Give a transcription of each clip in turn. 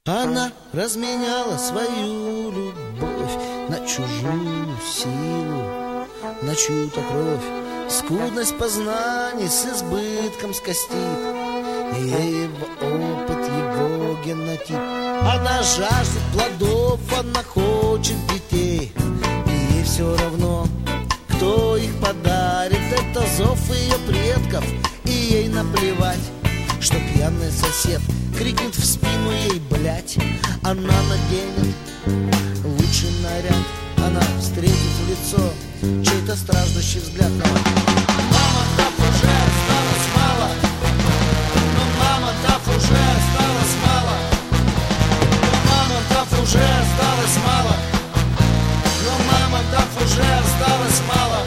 Она разменяла свою любовь на чужую силу, на чью-то кровь. Скудность познаний с избытком скостит, и его опыт, его генотип. Она жаждет плодов, она хочет детей, и ей все равно, кто их подарит. Это зов ее предков, и ей наплевать, что пьяный сосед крикнет в спину ей: блять. Она наденет лучший наряд, она встретит в лицо чей-то страждущий взгляд. Мамонтов уже осталось мало, но мамонтов уже осталось мало, но мамонтов уже осталось мало, но мамонтов уже осталось мало.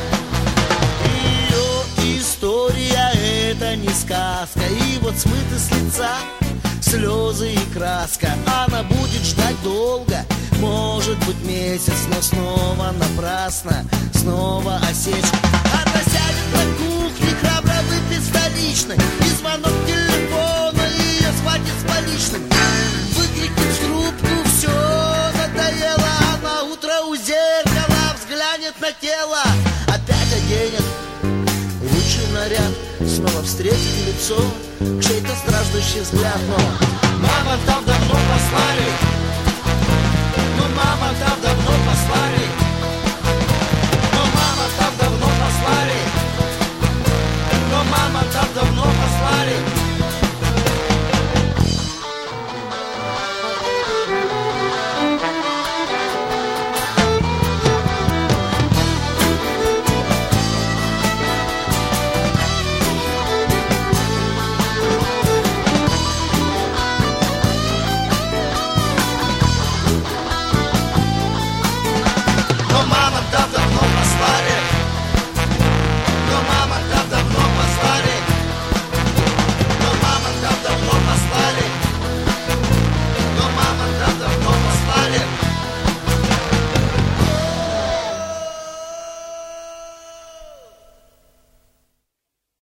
Ее история — это не сказка, и вот смыты с лица слезы и краска. Она будет ждать долго, может быть месяц, но снова напрасно, снова осечка. Она сядет на кухне, храбро выпьет столичной, и звонок телефона ее схватит с поличным. Выкрикнет в трубку: все надоело. Она утро у зеркала взглянет на тело, опять оденет лучший наряд, снова встретит лицо чей-то страждущий взгляд. Но мамонтов